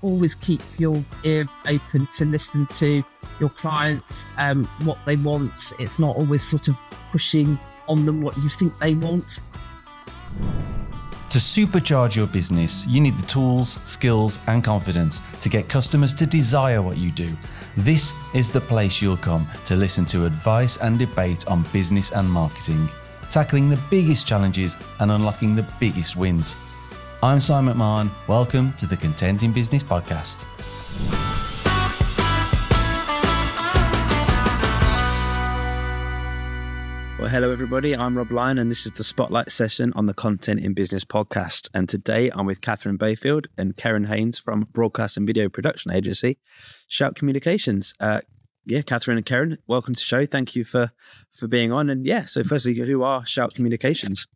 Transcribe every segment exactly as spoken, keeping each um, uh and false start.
always keep your ear open to listen to your clients, um, what they want. It's not always sort of pushing on them what you think they want. To supercharge your business, you need the tools, skills, and confidence to get customers to desire what you do. This is the place you'll come to listen to advice and debate on business and marketing, tackling the biggest challenges and unlocking the biggest wins. I'm Simon McMahon. Welcome to the Content in Business podcast. Well, hello everybody, I'm Rob Lyon and this is the Spotlight session on the Content in Business podcast. And today I'm with Catherine Bayfield and Karen Haynes from broadcast and video production agency, Shout Communications. Uh, yeah, Catherine and Karen, welcome to the show. Thank you for, for being on. And yeah, so firstly, who are Shout Communications?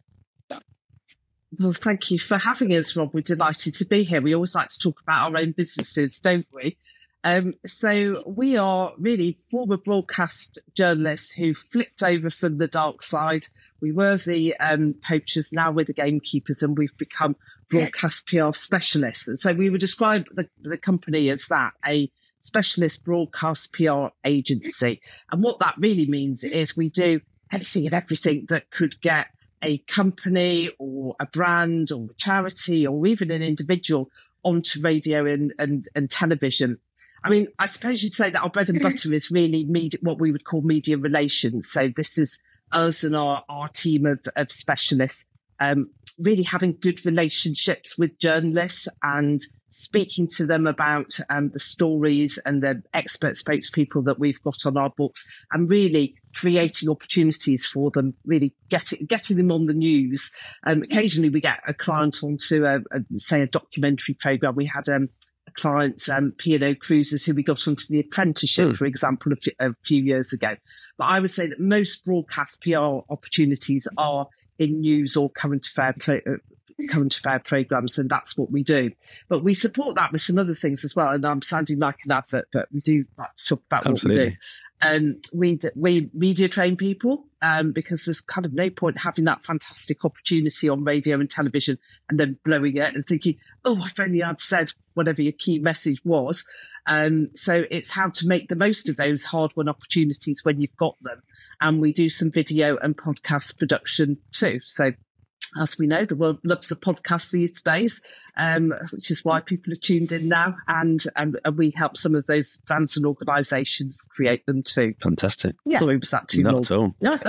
Well, thank you for having us, Rob. We're delighted to be here. We always like to talk about our own businesses, don't we? Um, so we are really former broadcast journalists who flipped over from the dark side. We were the um, poachers, now we're the gamekeepers, and we've become broadcast P R specialists. And so we would describe the, the company as that, a specialist broadcast P R agency. And what that really means is we do anything and everything that could get a company or a brand or a charity or even an individual onto radio and, and, and television. I mean, I suppose you'd say that our bread and butter is really media, what we would call media relations. So this is us and our, our team of, of specialists um, really having good relationships with journalists and speaking to them about um, the stories and the expert spokespeople that we've got on our books and really creating opportunities for them, really getting getting them on the news. Um, occasionally we get a client onto, a, a, say, a documentary programme. We had um, a client, um, P and O Cruises, who we got onto The Apprenticeship, mm. for example, a, f- a few years ago. But I would say that most broadcast P R opportunities are in news or current affair pro- current affair programmes, and that's what we do. But we support that with some other things as well. And I'm sounding like an advert, but we do like to talk about Absolutely. what we do. Um, we d- we media train people um, because there's kind of no point having that fantastic opportunity on radio and television and then blowing it and thinking, oh, if only I'd said whatever your key message was. Um, so it's how to make the most of those hard-won opportunities when you've got them. And we do some video and podcast production too. So as we know, the world loves a podcast these days, um, which is why people are tuned in now. And, and, and we help some of those brands and organisations create them too. Fantastic. Yeah. Sorry, was that too Not long? at all. No,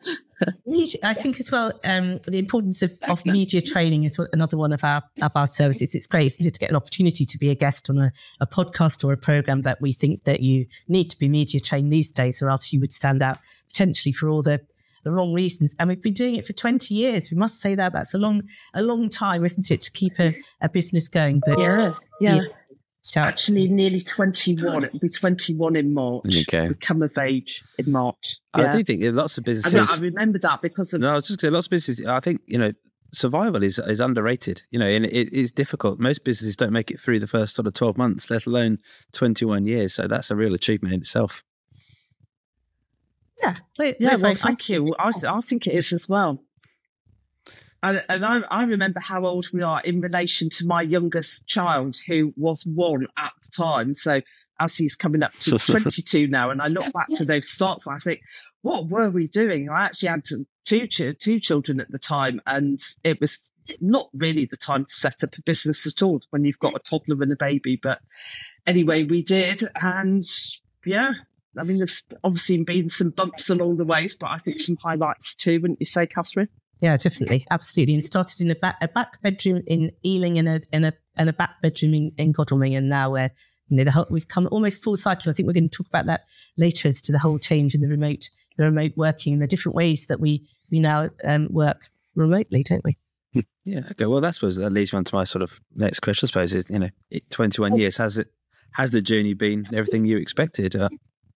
I think as well, um, the importance of, of media training is another one of our of our services. It's great, isn't it, to get an opportunity to be a guest on a, a podcast or a programme, but we think that you need to be media trained these days or else you would stand out potentially for all the the wrong reasons. And we've been doing it for twenty years. We must say that that's a long, a long time, isn't it, to keep a, a business going? But yeah, yeah. yeah. Actually, nearly twenty-one. It'll be twenty-one in March. Okay. We come of age in March. I Yeah. do think yeah, lots of I, businesses... know, I remember that because of... No, I was just going to say, lots of businesses, I think, you know, survival is is underrated, you know, and it is difficult. Most businesses don't make it through the first sort of twelve months, let alone twenty-one years. So that's a real achievement in itself. Yeah, we're, Yeah, we're well, very thank you. I, I think it is as well. And, and I, I remember how old we are in relation to my youngest child, who was one at the time. So as he's coming up to twenty-two now, and I look back to those starts, I think, what were we doing? I actually had two two children at the time, and it was not really the time to set up a business at all when you've got a toddler and a baby. But anyway, we did, and yeah. I mean, there's obviously been some bumps along the ways, but I think some highlights too, wouldn't you say, Catherine? Yeah, definitely, absolutely. And started in a back a back bedroom in Ealing and a and a and a back bedroom in, in Godalming, and now we're you know the whole, we've come almost full cycle. I think we're going to talk about that later as to the whole change in the remote the remote working and the different ways that we we now um, work remotely, don't we? Yeah. Okay. Well, that's suppose that leads me on to my sort of next question. I suppose is you know, twenty-one years has it has the journey been everything you expected? Uh,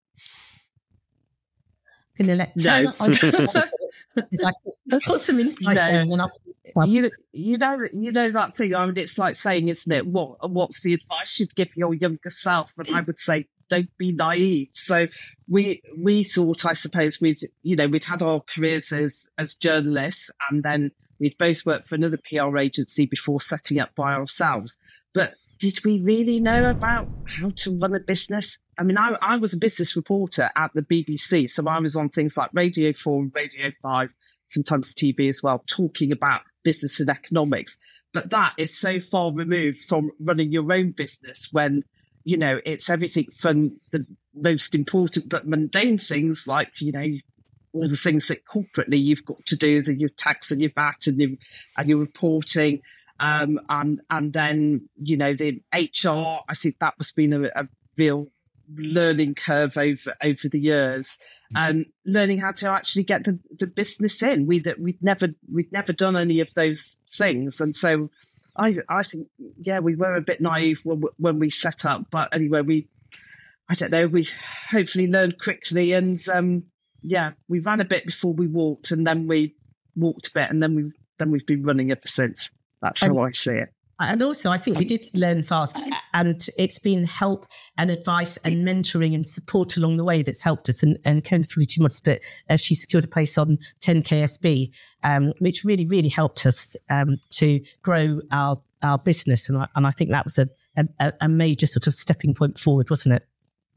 Going to let no. I've got some insight No. there, and then I'll. Well, You, you know, you know that thing. I mean, it's like saying, isn't it? What, what's the advice you'd give your younger self? And I would say, don't be naive. So we we thought, I suppose, we'd you know we'd had our careers as as journalists, and then we'd both worked for another P R agency before setting up by ourselves. But did we really know about how to run a business? I mean, I, I was a business reporter at the B B C, so I was on things like Radio four, Radio five, sometimes T V as well, talking about business and economics. But that is so far removed from running your own business when, you know, it's everything from the most important but mundane things like, you know, all the things that corporately you've got to do, the, your tax and your V A T and your, and your reporting. Um, and and then, you know, the H R, I think that has been a, a real learning curve over over the years. Um, learning how to actually get the, the business in. We'd, we'd, never, we'd never done any of those things. And so I I think, yeah, we were a bit naive when, when we set up. But anyway, we, I don't know, we hopefully learned quickly. And um, yeah, we ran a bit before we walked, and then we walked a bit, and then, we, then we've been running ever since. That's how I see it. And also, I think we did learn fast, and it's been help and advice and mentoring and support along the way that's helped us. And, and Karen's probably too much, but uh, she secured a place on ten K S B, um, which really, really helped us um, to grow our our business. And I, and I think that was a, a, a major sort of stepping point forward, wasn't it?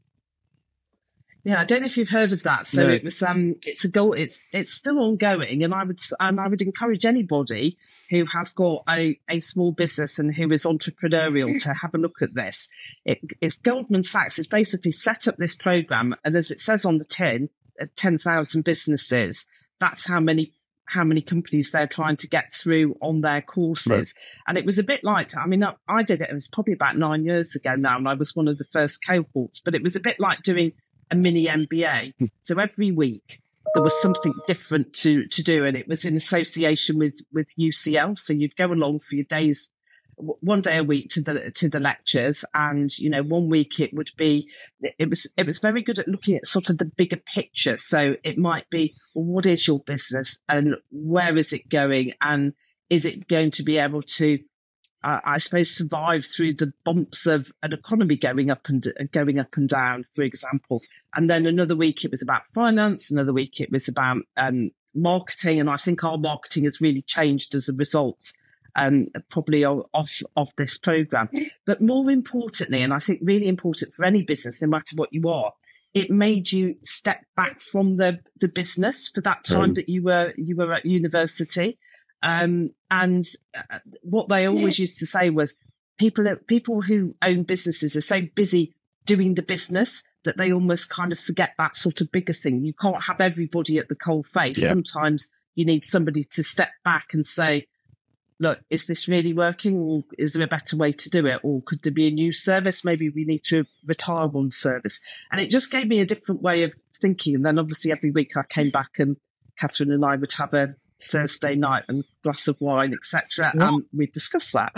Yeah, I don't know if you've heard of that. So no. it was um, it's a goal. It's it's still ongoing, and I would and I would encourage anybody who has got a, a small business and who is entrepreneurial to have a look at this. It, it's Goldman Sachs has basically set up this program, and as it says on the tin, uh, ten thousand businesses. That's how many how many companies they're trying to get through on their courses. Right. And it was a bit like, I mean, I, I did it. It was probably about nine years ago now, and I was one of the first cohorts. But it was a bit like doing a mini M B A. So every week there was something different to to do, and it was in association with with U C L. So you'd go along for your days, one day a week to the to the lectures, and you know, one week it would be it was it was very good at looking at sort of the bigger picture. So it might be, well, what is your business and where is it going, and is it going to be able to, uh, I suppose, survive through the bumps of an economy going up and uh, going up and down, for example. And then another week it was about finance. Another week it was about um, marketing, and I think our marketing has really changed as a result. Um, probably off of this program. But more importantly, and I think really important for any business, no matter what you are, it made you step back from the, the business for that time mm. that you were you were at university. Um, and uh, what they always used to say was people people who own businesses are so busy doing the business that they almost kind of forget that sort of bigger thing. You can't have everybody at the cold face. Yeah. Sometimes you need somebody to step back and say, look, is this really working, or is there a better way to do it? Or could there be a new service? Maybe we need to retire one service. And it just gave me a different way of thinking. And then obviously every week I came back and Catherine and I would have a Thursday night and glass of wine, et cetera. And we'd discuss that.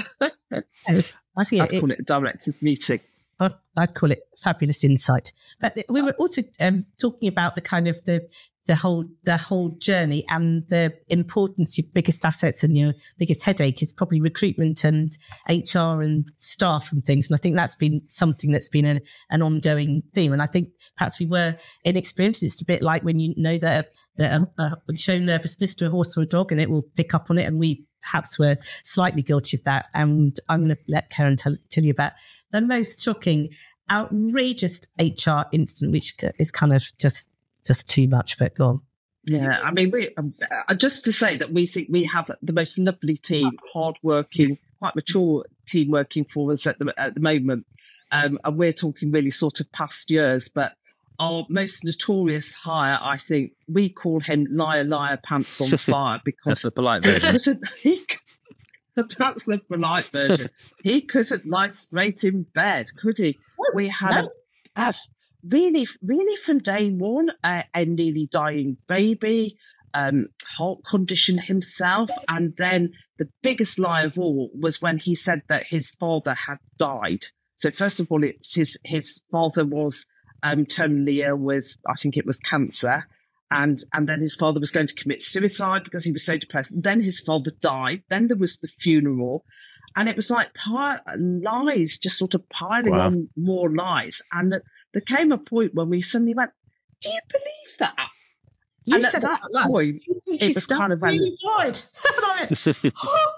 I think I'd it, call it a director's meeting. I'd call it fabulous insight. But we were also um, talking about the kind of the the whole the whole journey and the importance. Your biggest assets and your biggest headache is probably recruitment and H R and staff and things. And I think that's been something that's been a, an ongoing theme. And I think perhaps we were inexperienced. It's a bit like when you know that, that um, uh, show nervousness to a horse or a dog and it will pick up on it. And we perhaps were slightly guilty of that. And I'm going to let Karen tell, tell you about the most shocking, outrageous H R incident, which is kind of just just too much, but go on. Yeah, I mean, we um, uh, just to say that we think we have the most lovely team, hardworking, quite mature team working for us at the at the moment, um, and we're talking really sort of past years. But our most notorious hire, I think, we call him Liar Liar Pants on Fire because that's the polite version. He, that's the polite version. He couldn't lie straight in bed, could he? We had no. a, a really, really from day one, uh, a nearly dying baby, um, heart condition himself, and then the biggest lie of all was when he said that his father had died. So first of all, it's his his father was um, terminally ill with, I think it was cancer. And and then his father was going to commit suicide because he was so depressed. Then his father died. Then there was the funeral. And it was like pi- lies, just sort of piling wow. on more lies. And uh, there came a point when we suddenly went, do you believe that? You and said at that that point, it was kind of really died.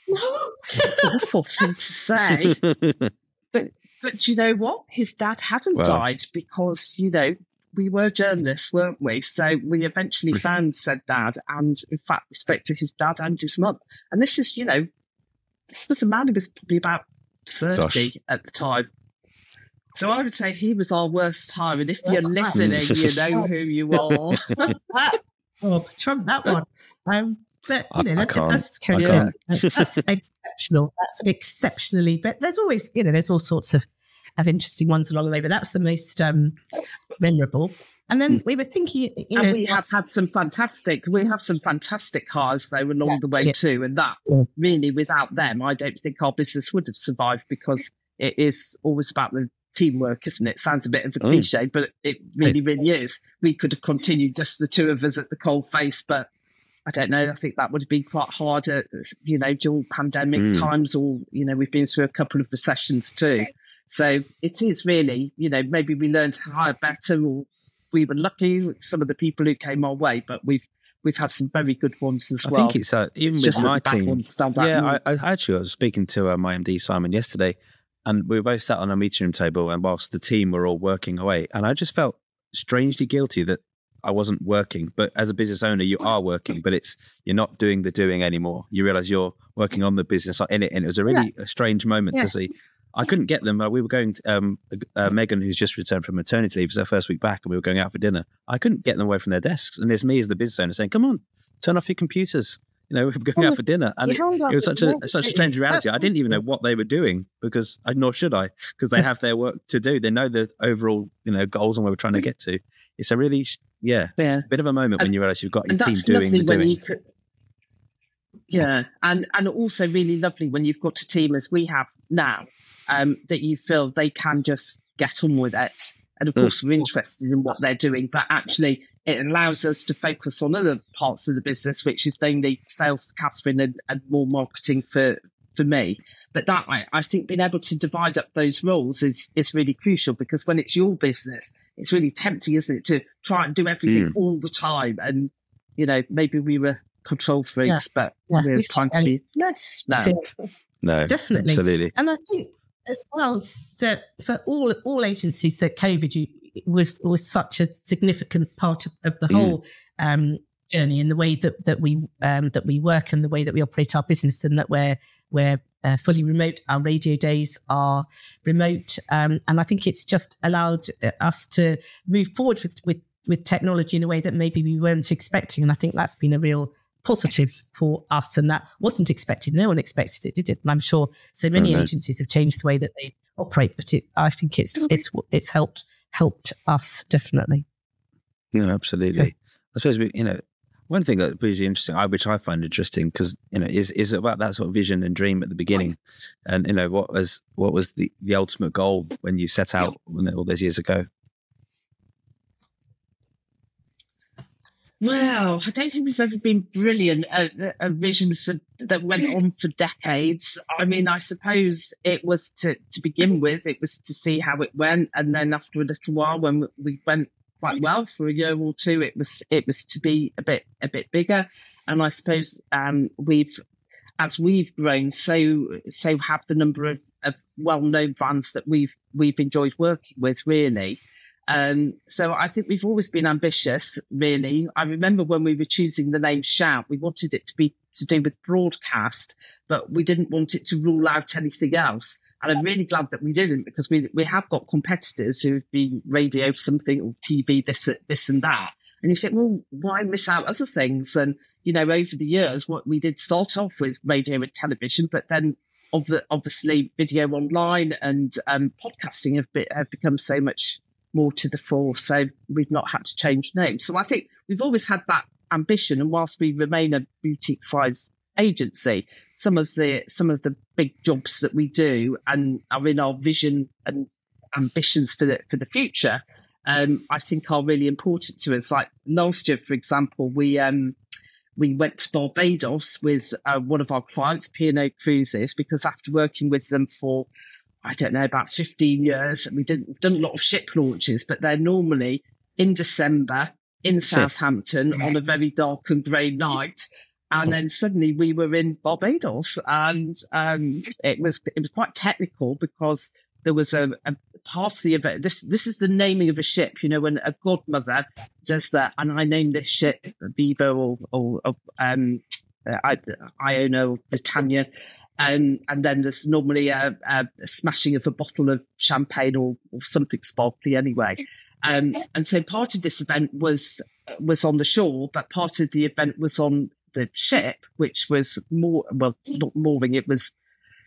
No, awful thing to say. but but you know what? His dad hadn't Well. died because, you know, we were journalists, weren't we? So we eventually found said dad, and in fact respected his dad and his mum. And this is, you know, this was a man who was probably about thirty Gosh. at the time. So I would say he was our worst hire. And if That's you're right. listening, you know who you are. Oh, trump that one. Um, but I- you know, I that, can't. that's, I Kerry, can't. that's, that's exceptional. That's an exceptionally. But there's always, you know, there's all sorts of of interesting ones along the way. But that's the most um, memorable. And then we were thinking, you know, And we have had some fantastic, we have some fantastic hires though along Yeah, the way yeah. too. And that Yeah. really, without them, I don't think our business would have survived, because it is always about the teamwork, isn't it? Sounds a bit of a Mm. cliche, but it really, really is. We could have continued just the two of us at the cold face, but I don't know. I think that would have been quite hard at, you know, during pandemic Mm. times, or, you know, we've been through a couple of recessions too. So it is really, you know, maybe we learned to hire better, or we were lucky with some of the people who came our way, but we've we've had some very good ones as I well. think it's uh, even It's with just that my the back team. ones stand out Yeah, more. I, I actually I was speaking to uh, my M D Simon yesterday, and we were both sat on a meeting room table, and whilst the team were all working away, and I just felt strangely guilty that I wasn't working. But as a business owner, you are working, but it's you're not doing the doing anymore. You realise you're working on the business in it, and it was a really a strange moment Yes. to see. I couldn't get them. Uh, we were going to, um, uh, Megan, who's just returned from maternity leave, it was her first week back, and we were going out for dinner. I couldn't get them away from their desks. And there's me as the business owner saying, come on, turn off your computers. You know, we're going out for dinner. And it, it was such a such a strange reality. I didn't even know what they were doing, because, I, nor should I, because they have their work to do. They know the overall, you know, goals and where we're trying to get to. It's a really, yeah, Yeah. bit of a moment when you realise you've got your And team that's doing lovely the when doing. you could, yeah, and and also really lovely when you've got a team as we have now, um, that you feel they can just get on with it. And of Mm. course, we're interested in what they're doing, but actually, it allows us to focus on other parts of the business, which is mainly sales for Catherine and, and more marketing for for me. But that I, I think being able to divide up those roles is is really crucial, because when it's your business, it's really tempting, isn't it, to try and do everything Mm. all the time. And you know, maybe we were control freaks, but Yeah. we're We trying to should- be let's no. No, Definitely. absolutely. And I think as well that for all all agencies, that COVID you- was was such a significant part of, of the Mm. whole um, journey, in the way that that we um, that we work and the way that we operate our business, and that we're we're uh, fully remote. Our radio days are remote, um, and I think it's just allowed uh, us to move forward with, with with technology in a way that maybe we weren't expecting. And I think that's been a real positive for us, and that wasn't expected. No one expected it, did it? And I'm sure so many No, no. agencies have changed the way that they operate, but it, I think it's it's it's helped helped us definitely. No, absolutely. I suppose we, you know, one thing that was really interesting, I which I find interesting, because you know, is is about that sort of vision and dream at the beginning, and you know, what was what was the the ultimate goal when you set out, you know, all those years ago. Well, I don't think we've ever been brilliant at at a vision for, that went on for decades. I mean, I suppose it was to, to begin with, it was to see how it went. And then after a little while, when we went quite well for a year or two, it was it was to be a bit a bit bigger. And I suppose um, we've, as we've grown, so so have the number of, of well-known brands that we've we've enjoyed working with, really. Um, so I think we've always been ambitious, really. I remember when we were choosing the name Shout, we wanted it to be to do with broadcast, but we didn't want it to rule out anything else. And I'm really glad that we didn't, because we we have got competitors who've been radio something or T V, this, this and that. And you think, well, why miss out other things? And, you know, over the years, what we did start off with radio and television, but then obviously video online and um, podcasting have, be, have become so much more to the fore, so we've not had to change names. So I think we've always had that ambition, and whilst we remain a boutique-sized agency, some of the some of the big jobs that we do and are in our vision and ambitions for the for the future, um, I think are really important to us. Like last year, for example, we um, we went to Barbados with uh, one of our clients, P and O Cruises, because after working with them for I don't know, about fifteen years. We did, we've done a lot of ship launches, but they're normally in December in Southampton on a very dark and grey night. And then suddenly we were in Barbados, and um, it was it was quite technical because there was a, a part of the event. This this is the naming of a ship. You know, when a godmother does that, and I named this ship Viva or, or, or um, uh, Iona or Britannia. Um, and then there's normally a, a, a smashing of a bottle of champagne or, or something sparkly anyway. Um, and so part of this event was was on the shore, but part of the event was on the ship, which was more, well, not mooring, it was,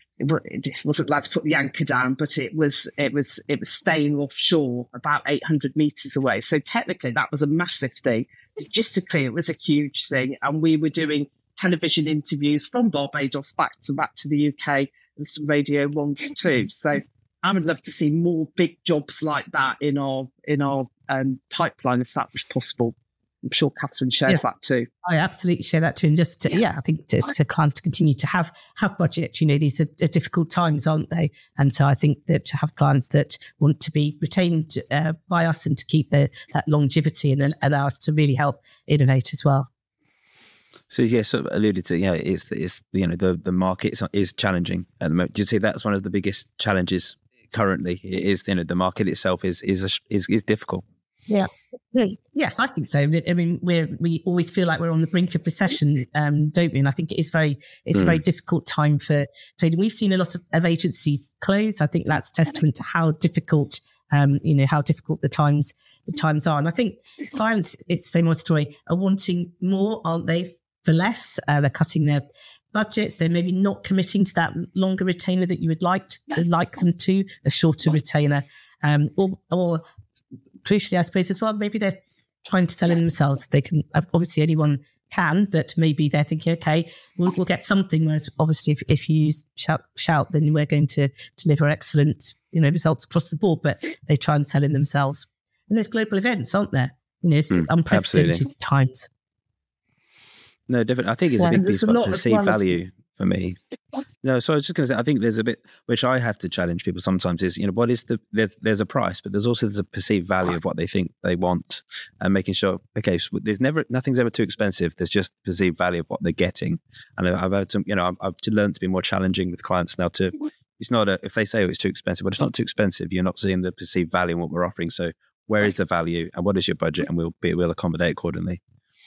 it wasn't allowed to put the anchor down, but it was, it was, it was staying offshore about eight hundred meters away. So technically that was a massive thing. Logistically, it was a huge thing. And we were doing television interviews from Barbados back to back to the U K and some radio ones too. So I would love to see more big jobs like that in our in our um, pipeline if that was possible. I'm sure Catherine shares yes, that too. I absolutely share that too. And just to, yeah, I think to, to clients to continue to have have budget. You know, these are, are difficult times, aren't they? And so I think that to have clients that want to be retained uh, by us and to keep the, that longevity and then allow us to really help innovate as well. So yeah, sort of alluded to, you know, it's, it's you know, the, the market is, is challenging at the moment. Do you see that's one of the biggest challenges currently? It is, you know, the market itself is is a, is, is difficult. Yeah. Yes, I think so. I mean, we we always feel like we're on the brink of recession, um, don't we? And I think it is very, it's mm. a very difficult time for trading. We've seen a lot of, of agencies close. I think that's testament to how difficult, um, you know, how difficult the times the times are. And I think clients, it's the same old story, are wanting more, aren't they, for less? Uh, they're cutting their budgets. They're maybe not committing to that longer retainer that you would like to, like them to, a shorter retainer, um, or or. Crucially, I suppose as well, maybe they're trying to sell in themselves. They can, obviously anyone can, but maybe they're thinking, okay, we'll, we'll get something. Whereas obviously if, if you use shout, shout, then we're going to deliver excellent, you know, results across the board, but they try and sell in themselves. And there's global events, aren't there? You know, it's mm, unprecedented absolutely. times. No, different. I think it's yeah, a big piece of perceived value for me. No, so I was just going to say, I think there's a bit which I have to challenge people sometimes is, you know, what is the, there's, there's a price, but there's also there's a perceived value of what they think they want, and making sure, okay, so there's never, nothing's ever too expensive. There's just perceived value of what they're getting. And I've had to, you know, I've, I've learned to be more challenging with clients now to, it's not a, if they say, oh, it's too expensive, but it's not too expensive. You're not seeing the perceived value in what we're offering. So where is the value and what is your budget? And we'll be, we'll accommodate accordingly.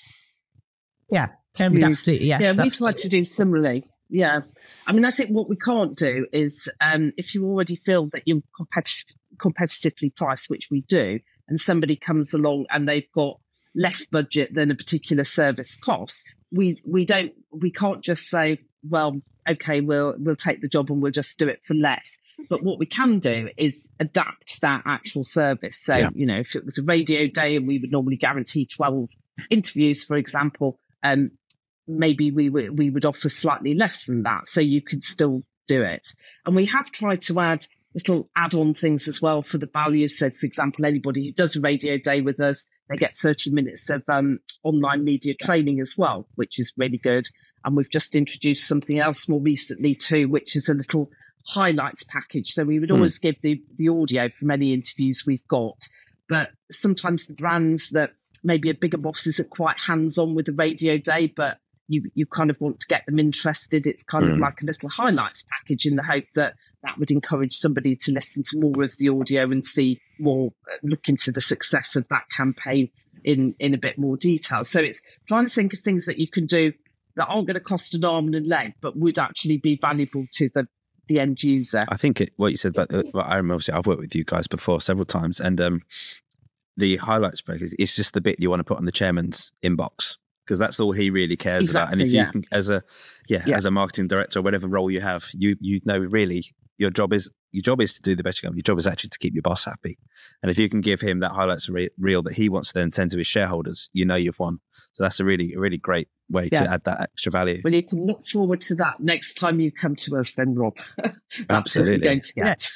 Yeah, can be absolutely, yes. Yeah, we'd like to do similarly. Yeah. I mean, I think what we can't do is um, if you already feel that you're competitive, competitively priced, which we do, and somebody comes along and they've got less budget than a particular service costs, we we don't we can't just say, well, okay, we'll we'll take the job and we'll just do it for less. But what we can do is adapt that actual service. So, yeah. you know, if it was a radio day and we would normally guarantee twelve interviews, for example, um, maybe we would we would offer slightly less than that, so you could still do it. And we have tried to add little add-on things as well for the value. So, for example, anybody who does a radio day with us, they get thirty minutes of um, online media training as well, which is really good. And we've just introduced something else more recently too, which is a little highlights package. So we would mm. always give the the audio from any interviews we've got, but sometimes the brands that maybe a bigger boss isn't quite hands-on with the radio day, but you you kind of want to get them interested. It's kind mm. of like a little highlights package in the hope that that would encourage somebody to listen to more of the audio and see more, look into the success of that campaign in, in a bit more detail. So it's trying to think of things that you can do that aren't going to cost an arm and a leg, but would actually be valuable to the, the end user. I think it, what you said about, uh, well, I remember, obviously I've worked with you guys before several times, and um, the highlights package, it's just the bit you want to put on the chairman's inbox, because that's all he really cares exactly, about. And if yeah. you can, as a yeah, yeah, as a marketing director or whatever role you have, you you know really your job is your job is to do the best you can. Your job is actually to keep your boss happy. And if you can give him that highlights re- reel that he wants to then send to his shareholders, you know you've won. So that's a really a really great way yeah. to add that extra value. Well, you can look forward to that next time you come to us, then, Rob. That's Absolutely, what you're going to get.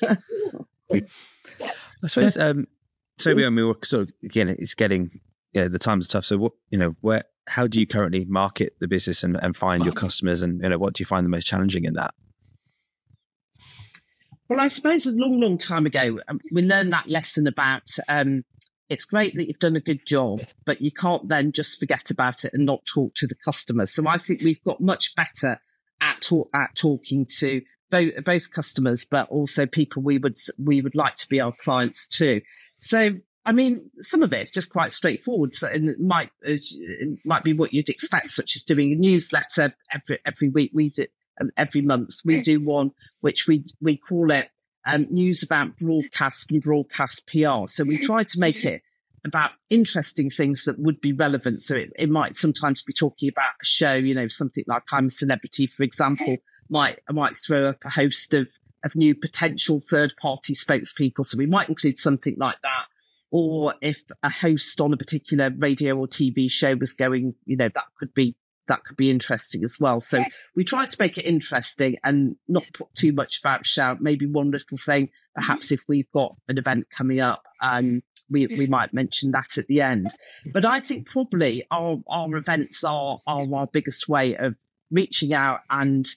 Yeah. I suppose. Um, so we, we were sort of again, it's getting yeah, the times are tough. So what you know where. How do you currently market the business and, and find your customers, and you know what do you find the most challenging in that? Well, I suppose a long, long time ago, um, we learned that lesson about um, it's great that you've done a good job, but you can't then just forget about it and not talk to the customers. So I think we've got much better at talk, at talking to both, both customers, but also people we would we would like to be our clients too. So I mean, some of it's just quite straightforward, so, and it might it might be what you'd expect, such as doing a newsletter every every week. We do every month. We do one which we we call it um, News About Broadcast and Broadcast P R. So we try to make it about interesting things that would be relevant. So it, it might sometimes be talking about a show, you know, something like I'm a Celebrity, for example, might I might throw up a host of, of new potential third-party spokespeople. So we might include something like that. Or if a host on a particular radio or T V show was going, you know, that could be that could be interesting as well. So we try to make it interesting and not put too much about shout. Maybe one little thing, perhaps if we've got an event coming up, and we, we might mention that at the end. But I think probably our, our events are, are our biggest way of reaching out and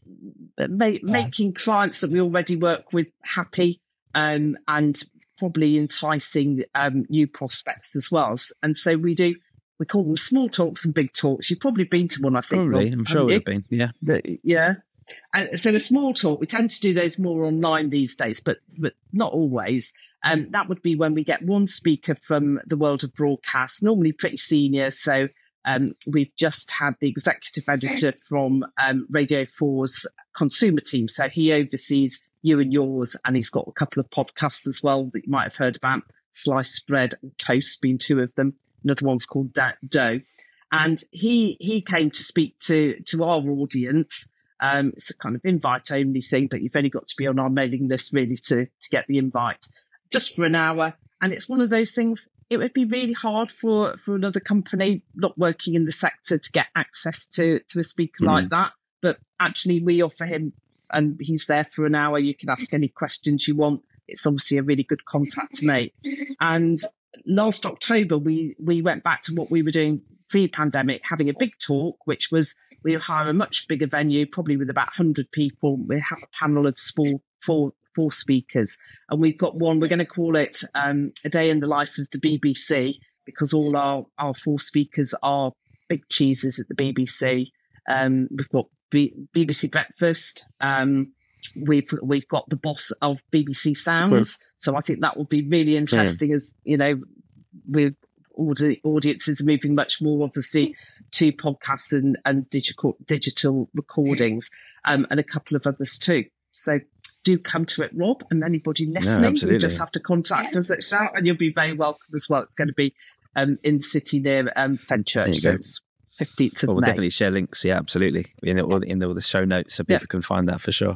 ma- making clients that we already work with happy, um, and probably enticing um, new prospects as well. And so we do, we call them small talks and big talks. You've probably been to one, I think. Probably, Rob, I'm sure we've been, yeah. But, yeah. And so a small talk, we tend to do those more online these days, but but not always. Um, that would be when we get one speaker from the world of broadcast, normally pretty senior. So um, we've just had the executive editor from um, Radio four's consumer team. So he oversees You and Yours, and he's got a couple of podcasts as well that you might have heard about, Sliced Bread and Toast being two of them. Another one's called Dough. And he he came to speak to, to our audience. Um, it's a kind of invite-only thing, but you've only got to be on our mailing list really to, to get the invite, just for an hour. And it's one of those things, it would be really hard for, for another company not working in the sector to get access to, to a speaker mm. like that. But actually, we offer him, and he's there for an hour. You can ask any questions you want. It's obviously a really good contact to make. And last October, we we went back to what we were doing pre-pandemic, having a big talk, which was we hire a much bigger venue, probably with about one hundred people. We have a panel of four, four, four speakers. And we've got one, we're going to call it um, A Day in the Life of the B B C, because all our, our four speakers are big cheeses at the B B C. Um, we've got B- BBC Breakfast. Um, we've we've got the boss of B B C Sounds. So I think that will be really interesting, yeah. as, you know, with audi- audiences are moving much more, obviously, to podcasts and, and digital digital recordings, um, and a couple of others too. So do come to it, Rob, and anybody listening, no, you just have to contact us at Shout, and you'll be very welcome as well. It's going to be um, in the city near um, Fenchurch. So it's fifteenth of well, we'll May. definitely share links, yeah, absolutely, in the, in the, the show notes, so people yeah. can find that for sure.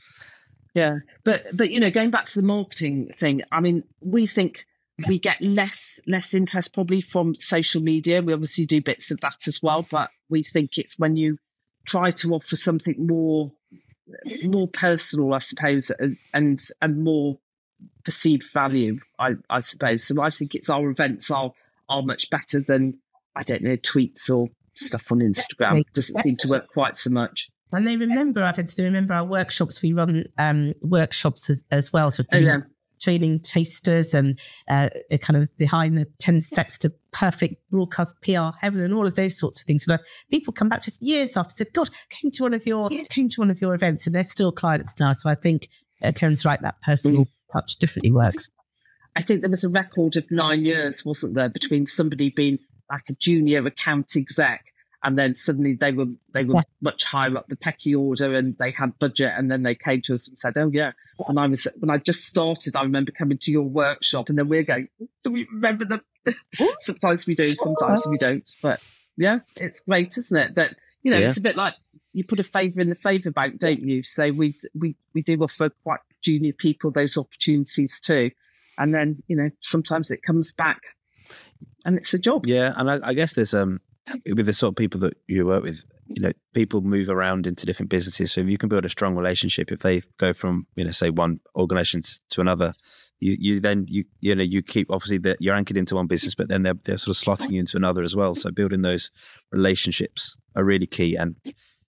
Yeah, but but you know, going back to the marketing thing, I mean, we think we get less less interest probably from social media. We obviously do bits of that as well, but we think it's when you try to offer something more more personal, I suppose, and and, and more perceived value, I, I suppose. So I think it's our events are are much better than, I don't know, tweets or stuff on Instagram. It doesn't seem to work quite so much. And they remember our events, they remember our workshops. We run um, workshops as, as well. So oh, yeah. training tasters and uh, kind of behind the ten steps to perfect broadcast P R heaven and all of those sorts of things. So people come back to us years after, said, God, came to one of your came to one of your events, and they're still clients now. So I think uh, Karen's right, that personal mm. touch definitely works. I think there was a record of nine years, wasn't there, between somebody being like a junior account exec, and then suddenly they were they were yeah. much higher up the pecking order, and they had budget, and then they came to us and said, "Oh yeah." When I was when I just started, I remember coming to your workshop, and then we're going, "Do we remember them?" Sometimes we do, sometimes we don't. But yeah, it's great, isn't it? That you know, yeah. it's a bit like you put a favour in the favour bank, don't you? So we we we do offer quite junior people those opportunities too, and then you know sometimes it comes back, and it's a job. Yeah, and I, I guess there's um. with the sort of people that you work with, you know, people move around into different businesses. So if you can build a strong relationship, if they go from, you know, say one organization to, to another, you, you then, you you know, you keep, obviously that you're anchored into one business, but then they're, they're sort of slotting you into another as well. So building those relationships are really key. And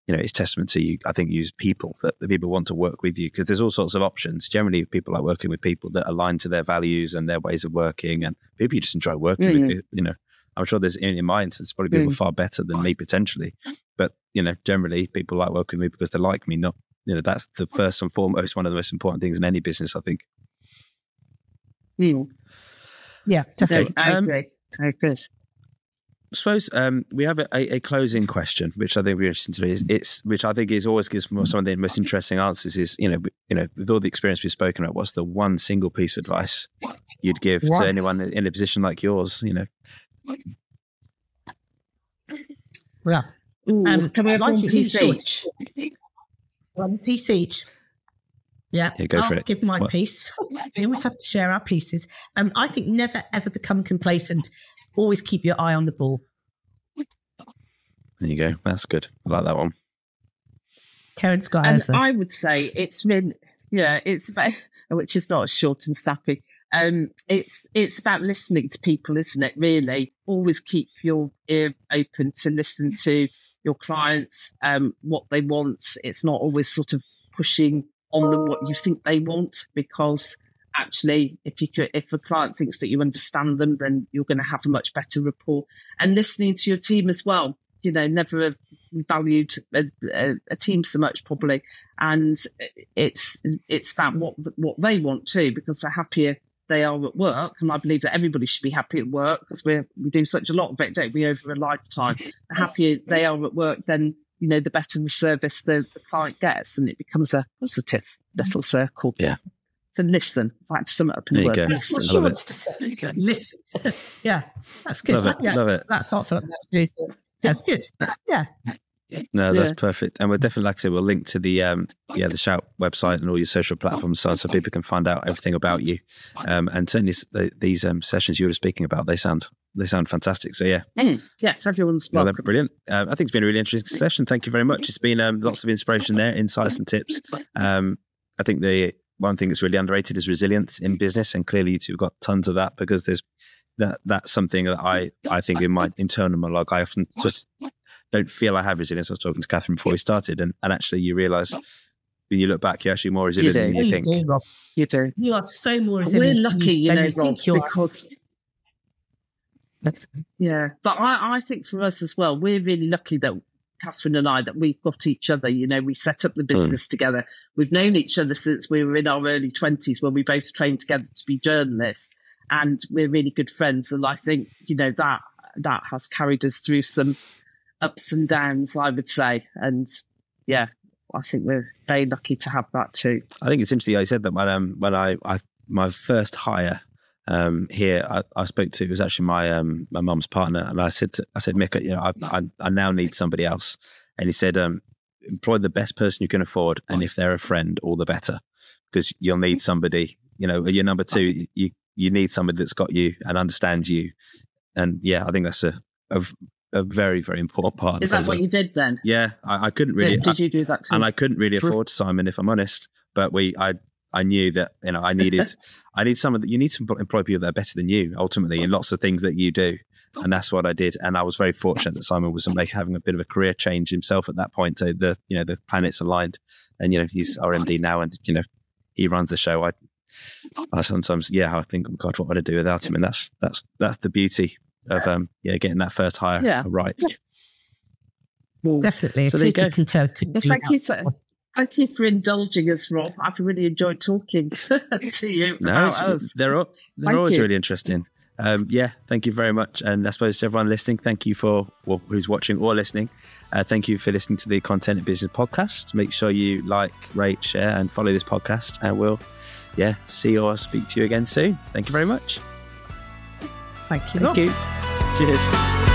you know, it's testament to you, I think, use people, that the people want to work with you, because there's all sorts of options. Generally, people like working with people that align to their values and their ways of working, and people you just enjoy working mm. with. You know, I'm sure there's, in, in my instance, probably people mm. far better than me potentially. But, you know, generally people like working with me because they like me, not, you know, that's the first and foremost, one of the most important things in any business, I think. Mm. Yeah, definitely. No, I um, agree. I agree. I suppose um, we have a, a closing question, which I think we're interested to do. Is, it's which I think is always gives some of the most interesting answers. Is you know, you know, with all the experience we've spoken about, what's the one single piece of advice you'd give what? to anyone in a position like yours? You know, yeah. Ooh, um, can we have one piece each? One piece each. Yeah, yeah, go I'll for it. give my what? piece. We always have to share our pieces. Um, I think never ever become complacent. Always keep your eye on the ball. There you go. That's good. I like that one. Karen Sky. And I would say it's been, yeah, it's about, which is not short and snappy. Um, it's it's about listening to people, isn't it? Really, always keep your ear open to listen to your clients, um, what they want. It's not always sort of pushing on them what you think they want, because actually, if you could, if a client thinks that you understand them, then you're going to have a much better rapport. And listening to your team as well. You know, never have valued a, a, a team so much probably, and it's it's about what what they want too, because the happier they are at work, and I believe that everybody should be happy at work, because we we do such a lot of it, don't we, over a lifetime. The happier they are at work, then you know the better the service the, the client gets, and it becomes a positive little circle. Yeah. So listen, if I had to sum it up in there a word. You go. That's what she wants to say. Listen. Yeah, that's good. Love it. Yeah, Love it. That's heartfelt. That's good. That's good. Yeah. No, that's Yeah. perfect. And we're definitely, like I said, we'll link to the um, yeah, the Shout website and all your social platforms, so, so people can find out everything about you. Um, and certainly the, these um, sessions you were speaking about, they sound they sound fantastic. So yeah, Mm, yes, everyone's well, welcome. they're brilliant. Uh, I think it's been a really interesting session. Thank you very much. It's been um, lots of inspiration there, insights and tips. Um, I think the one thing that's really underrated is resilience in business, and clearly you two have got tons of that, because there's that that's something that I I think in my internal monologue I often just don't feel I have resilience. I was talking to Catherine before we started, and, and actually you realise when you look back, you're actually more resilient do. than you You think. do, Rob. You do. You are so more We're resilient. lucky, you than know, you Rob, think you are. because yeah, but I, I think for us as well, we're really lucky that Catherine and I, that we've got each other. You know, we set up the business mm. together. We've known each other since we were in our early twenties, when we both trained together to be journalists, and we're really good friends. And I think, you know, that that has carried us through some ups and downs, I would say. And yeah, I think we're very lucky to have that too. I think it's interesting. I said that when um, when I, I my first hire um, here, I, I spoke to, it was actually my um, my mum's partner, and I said to, I said, Mick, you know, I, I I now need somebody else, and he said, um, employ the best person you can afford, and if they're a friend, all the better, because you'll need somebody. You know, you're number two. You you need somebody that's got you and understands you, and yeah, I think that's a a, a very very important part. Is that what you did then? Yeah, I, I couldn't really. Did, did you do that too? And I couldn't really afford Simon, if I'm honest. But we, I, I knew that you know I needed, I need someone that you need to employ people that are better than you ultimately in lots of things that you do, and that's what I did. And I was very fortunate that Simon was like having a bit of a career change himself at that point. So the you know the planets aligned, and you know he's our M D now, and you know he runs the show. I, I sometimes yeah I think, oh God, what would I do without him? And that's that's that's the beauty of um yeah getting that first hire yeah. right. Definitely. So there you go. Concur, couldn't Yes, do thank that. you for thank you for indulging us, Rob. I've really enjoyed talking to you No, about it's, us. they're all, they're Thank always you. really interesting. Um, yeah, thank you very much. And I suppose to everyone listening, thank you for, well, who's watching or listening. Uh, thank you for listening to the Content in Business podcast. Make sure you like, rate, share, and follow this podcast. And we'll, yeah, see or speak to you again soon. Thank you very much. Thank you, Thank Rob. you. Cheers.